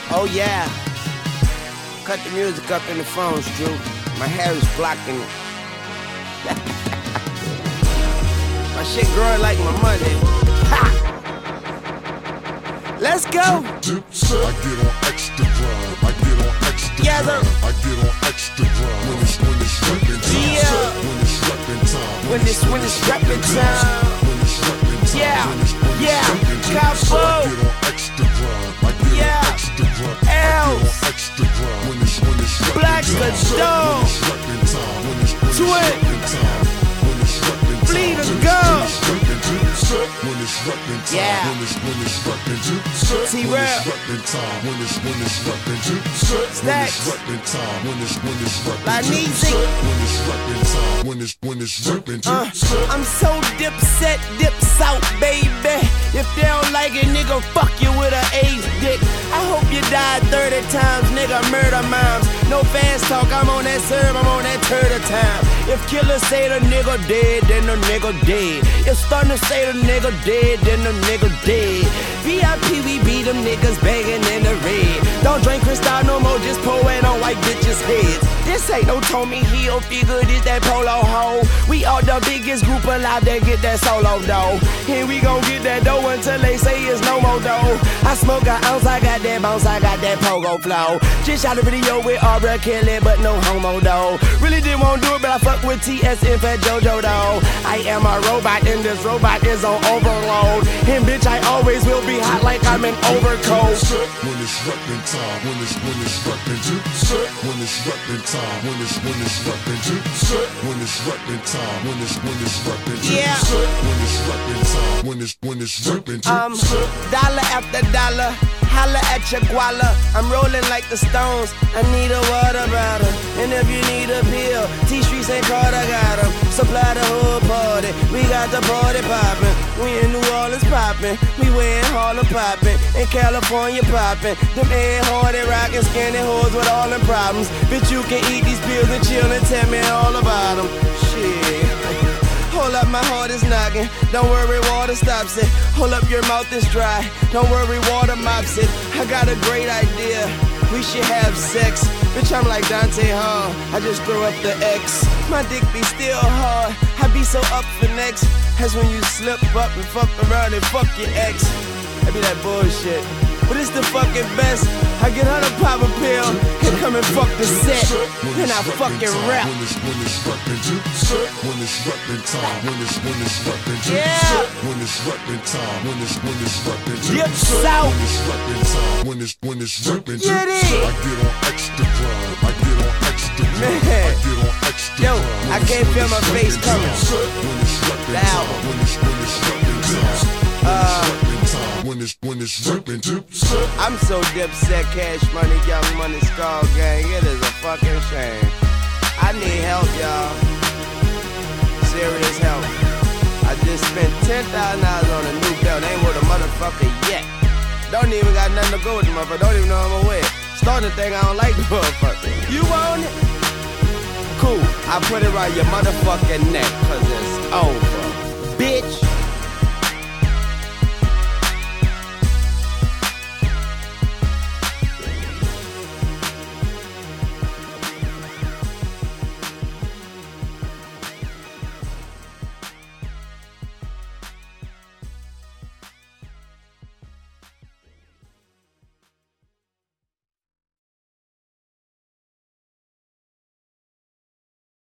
Oh yeah. Cut the music up in the phone, Drew. My hair is blocking it. My shit growing like my money. Ha! Let's go. I get on extra grind. I get on extra Yeah, grind. I get on extra grind. When it's reppin' time. Yeah. When it's reppin' time. When it's reppin' time. When it's reppin' time. Yeah. When it's Yeah. reppin' time. Cabo. I get on extra grind. I get Yeah. on extra grind. I get Else. on extra grind. When it's reppin' Black time. the dog. When it's reppin' time. When it's Twin. reppin' time. When it's reppin' time. Flee the When gun. it's reppin' time. When it's reppin' time. Yeah. When it's reppin' time. T-Rap. When it's reppin' time. When it's reppin' time. Stacks. When it's reppin' time. When it's reppin' La time. Neezy. When it's reppin' time. When it's reppin' time. I'm so dipset, dips out, baby. If they don't like it, nigga, fuck you with an AIDS dick. I hope you die 30 times, nigga, murder moms. No fast talk, I'm on that serve, I'm on that turtle time. If killers say the nigga dead, then the nigga dead. If stunner say the nigga dead, then the nigga dead. VIP, we beat them niggas banging in the red. Don't drink Cristal no more, just pouring on white bitches' heads. This ain't no Tommy Hilfiger, this that polo hoe. We are the biggest group alive that get that solo dough. And we gon' get that dough until they say it's no more dough. I smoke an ounce, I got that bounce, I got that pogo flow. Just shot a video with Aubrey Kelly, but no homo though. Really didn't wanna do it, but I fuck with TSN for JoJo though. I am a robot and this robot is on overload. And bitch, I always will be hot like I'm an overcoat. When it's reppin' time. When it's reppin' time. When it's reppin' time. When it's reppin' time. When it's reppin' time. When it's reppin' time. Yeah. When it's reppin' time. When it's reppin' time. Dollar after dollar, holla at your guala. I'm rolling like the Stones, I need a water bottle. And if you need a pill, T-Streets and Carter got 'em. Supply the whole party, we got the party poppin'. We in New Orleans poppin', we wearing Harlem poppin'. In California poppin', them head-hearted rockin' skinny hoes with all them problems. Bitch, you can eat these pills and chill and tell me all about them. Shit. Hold up, my heart is knocking. Don't worry, water stops it. Hold up, your mouth is dry. Don't worry, water mops it. I got a great idea. We should have sex. Bitch, I'm like Dante Hall. I just throw up the X. My dick be still hard. I be so up for next. That's when you slip up and fuck around and fuck your ex. That be that bullshit. But it's the fucking best. I get her to pop a pill and come and fuck the set. Then I fucking rap. When it's reppin' time. When it's reppin' time. When it's reppin' time. Yeah. When it's reppin' time. When it's reppin' time. Dip south. When it's reppin' time. When it's reppin' time. Get it. I get on extra grind. I get on extra grind. Man. I get on extra Yo, grind. I can't feel my face coming. When it's reppin' Now. time. When it's reppin' time. When it's reppin' time. I'm so dipset, Cash Money, Young Money, Skull Gang. It is a fucking shame. I need help, y'all. Serious help. I just spent $10,000 on a new belt. Ain't with a motherfucker yet. Don't even got nothing to go with the motherfucker. Don't even know I'm aware. Starting to think I don't like the motherfucker. You want it? Cool. I put it around your motherfucking neck, cause it's over. Bitch.